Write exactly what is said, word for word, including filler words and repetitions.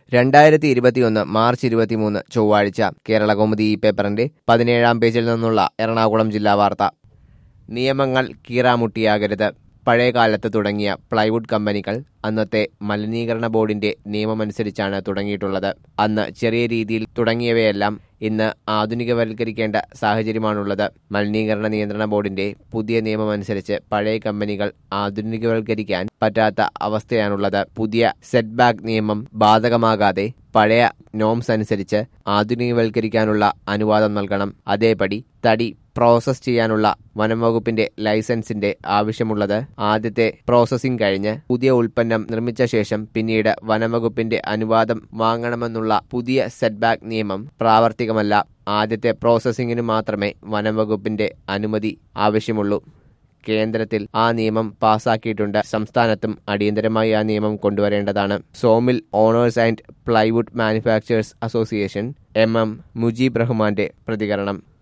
രണ്ടായിരത്തി ഇരുപത്തിയൊന്ന് മാർച്ച് ഇരുപത്തിമൂന്ന് ചൊവ്വാഴ്ച കേരളകൗമുദി ഈ പേപ്പറിന്റെ പതിനേഴാം പേജിൽ നിന്നുള്ള എറണാകുളം ജില്ലാ വാർത്ത. നിയമങ്ങൾ കീറാമുട്ടിയാകരുത്. പഴയകാലത്ത് തുടങ്ങിയ പ്ലൈവുഡ് കമ്പനികൾ അന്നത്തെ മലിനീകരണ ബോർഡിന്റെ നിയമമനുസരിച്ചാണ് തുടങ്ങിയിട്ടുള്ളത്. അന്ന് ചെറിയ രീതിയിൽ തുടങ്ങിയവയെല്ലാം ഇന്ന് ആധുനികവൽക്കരിക്കേണ്ട സാഹചര്യമാണുള്ളത്. മലിനീകരണ നിയന്ത്രണ ബോർഡിന്റെ പുതിയ നിയമമനുസരിച്ച് പഴയ കമ്പനികൾ ആധുനികവൽക്കരിക്കാൻ പറ്റാത്ത അവസ്ഥയാണുള്ളത്. പുതിയ സെറ്റ് ബാക്ക് നിയമം ബാധകമാകാതെ പഴയ നോംസ് അനുസരിച്ച് ആധുനികവൽക്കരിക്കാനുള്ള അനുവാദം നൽകണം. അതേപടി തടി പ്രോസസ് ചെയ്യാനുള്ള വനം വകുപ്പിന്റെ ലൈസൻസിന്റെ ആവശ്യമുള്ളത് ആദ്യത്തെ പ്രോസസ്സിംഗ് കഴിഞ്ഞ് പുതിയ ഉൽപ്പന്നം നിർമ്മിച്ച ശേഷം പിന്നീട് വനം വകുപ്പിന്റെ അനുവാദം വാങ്ങണമെന്നുള്ള പുതിയ സെറ്റ് ബാക്ക് നിയമം പ്രാവർത്തികമല്ല. ആദ്യത്തെ പ്രോസസ്സിംഗിന് മാത്രമേ വനം വകുപ്പിന്റെ അനുമതി ആവശ്യമുള്ളൂ. കേന്ദ്രത്തിൽ ആ നിയമം പാസാക്കിയിട്ടുണ്ട്. സംസ്ഥാനത്തും അടിയന്തരമായി ആ നിയമം കൊണ്ടുവരേണ്ടതാണ്. Sawmill owners and plywood manufacturers association M M Mujeeb റഹ്മാന്റെ പ്രതികരണം.